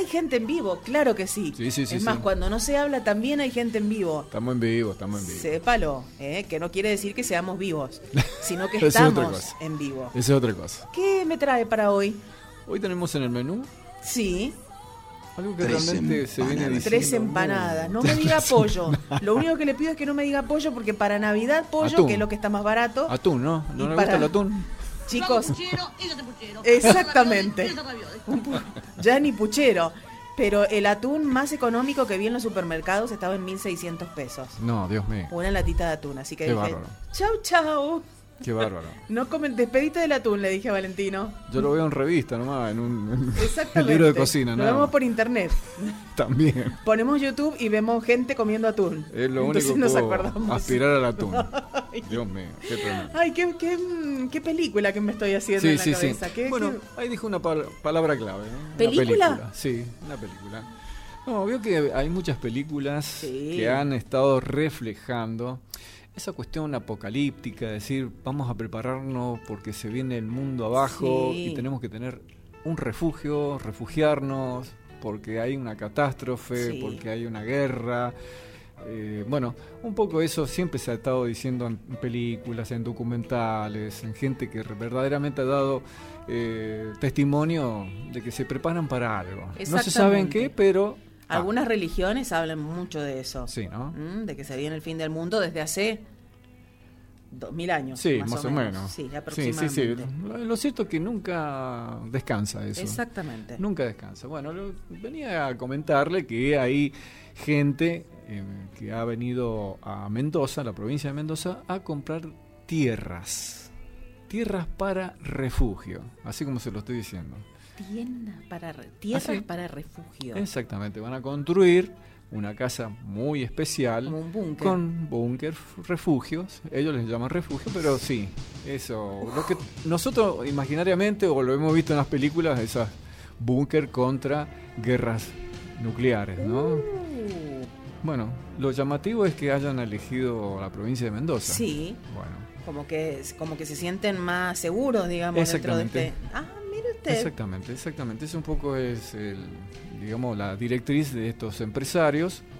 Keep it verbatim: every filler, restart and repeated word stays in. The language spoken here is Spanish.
hay gente en vivo, claro que sí. Sí, sí, sí, es más, sí. cuando no se habla también hay gente en vivo. Estamos en vivo, estamos en vivo. Sépalo, ¿eh? Que no quiere decir que seamos vivos, sino que Esa es otra estamos cosa. en vivo. Esa es otra cosa. ¿Qué me trae para hoy? Hoy tenemos en el menú Sí, algo que Tres realmente se viene diciendo. tres empanadas. No me diga pollo. Lo único que le pido es que no me diga pollo, porque para Navidad pollo, Atún. que es lo que está más barato. Atún, ¿no? ¿No Y le para- gusta el atún? Chicos, Puchero, ella te puchero. Exactamente. Ella te ravioli. un pu- ya ni puchero. Pero el atún más económico que vi en los supermercados estaba en mil seiscientos pesos. No, Dios mío. Una latita de atún. Así que Qué dije, bárbaro. chau, chau. Qué bárbaro. No comen, despedite del atún, le dije a Valentino. Yo lo veo en revista nomás, en un en el Exactamente. libro de cocina, Lo ¿no? vemos por internet. También. Ponemos YouTube y vemos gente comiendo atún. Es lo Entonces único que nos puedo acordamos. aspirar al atún. Dios mío, qué tremendo. Ay, qué, qué, mm, qué película que me estoy haciendo Sí, en la sí, sí. cabeza. ¿Qué- Bueno, qué- ahí dijo una pal- palabra clave. ¿eh? Una ¿Película? Sí, una película. No, veo que hay muchas películas Sí. que han estado reflejando esa cuestión apocalíptica, de decir, vamos a prepararnos porque se viene el mundo abajo Sí. y tenemos que tener un refugio, refugiarnos, porque hay una catástrofe, Sí. porque hay una guerra. Eh, bueno, un poco eso siempre se ha estado diciendo en películas, en documentales, en gente que verdaderamente ha dado eh, testimonio de que se preparan para algo. No se sabe en qué, pero... ah, Algunas religiones hablan mucho de eso. sí, ¿no? Mm, De que se viene el fin del mundo desde hace dos mil años. Sí, más, más o o menos. menos. Sí, Sí, aproximadamente. sí, sí. Lo, lo cierto es que nunca descansa eso. Exactamente. Nunca descansa. Bueno, lo- venía a comentarle que hay gente eh, que ha venido a Mendoza, la provincia de Mendoza, a comprar tierras. Tierras para refugio, así como se lo estoy diciendo. Tiendas para re- tierras ¿Ah, sí? para refugio. Exactamente, van a construir una casa muy especial Como un búnker. con búnker, refugios. Ellos les llaman refugio, pero sí, eso. Lo que nosotros imaginariamente, o lo hemos visto en las películas, esas búnker contra guerras nucleares, ¿no? Uh, Bueno, lo llamativo es que hayan elegido la provincia de Mendoza. sí, Bueno, como que como que se sienten más seguros, digamos, dentro de Exactamente. este. Ah, mire usted. exactamente, exactamente. Ese un poco es el, digamos, la directriz de estos empresarios